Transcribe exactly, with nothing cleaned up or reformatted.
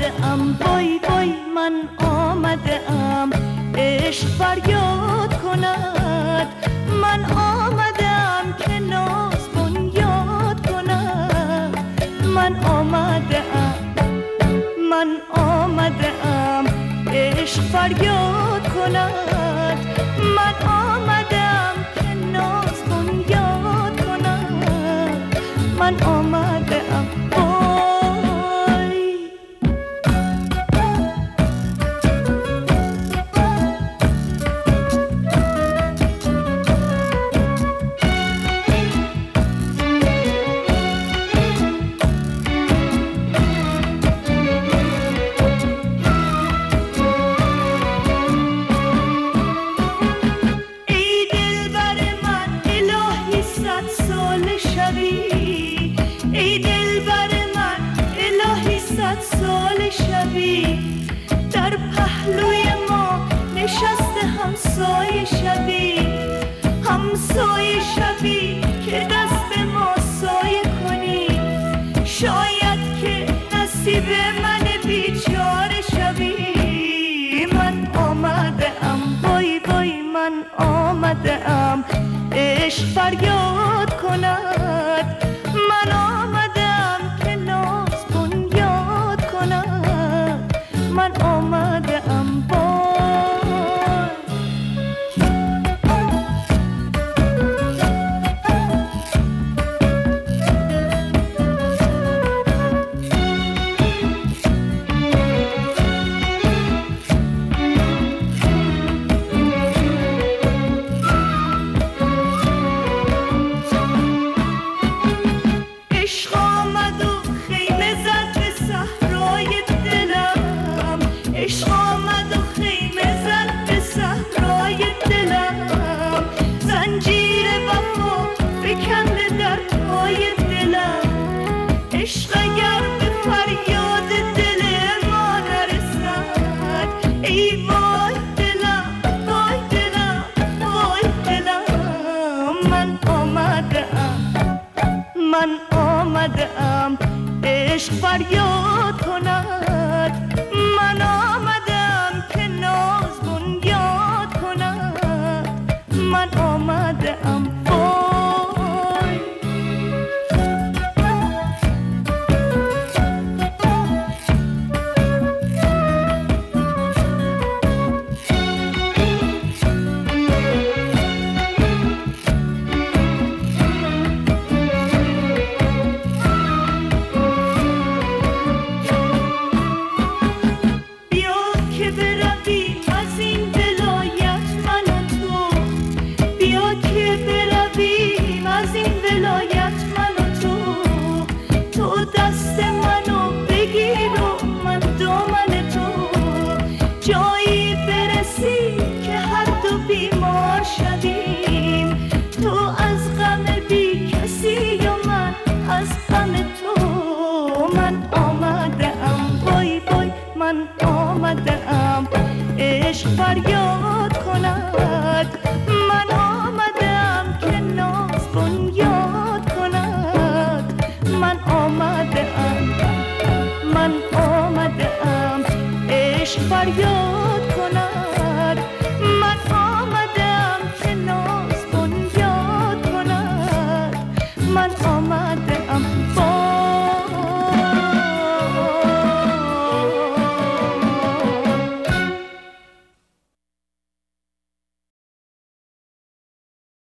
آمده ام وای وای من آمده ام عشق فریاد کند من آمده ام که ناز بنیاد کند من آمده ام من آمده ام عشق فریاد کند من آمده ام که ناز بنیاد کند من آمده ام در پهلوی ما نشسته همسایه شبی همسایه شبی که دست به ما سایه کنی شاید که نصیب من بیچاره شبی من آمده ام وای وای من آمده ام عشق فریاد کند من آمده ام که ناز بنیاد کند من آمده ام من آمده ام عشق فریاد کند من آمده ام که ناز بنیاد کند من آمده ام جایی برسی که هر دو بیمار شدیم تو از غم بی کسی و من از غم تو من آمده ام وای وای من آمده ام عشق فریاد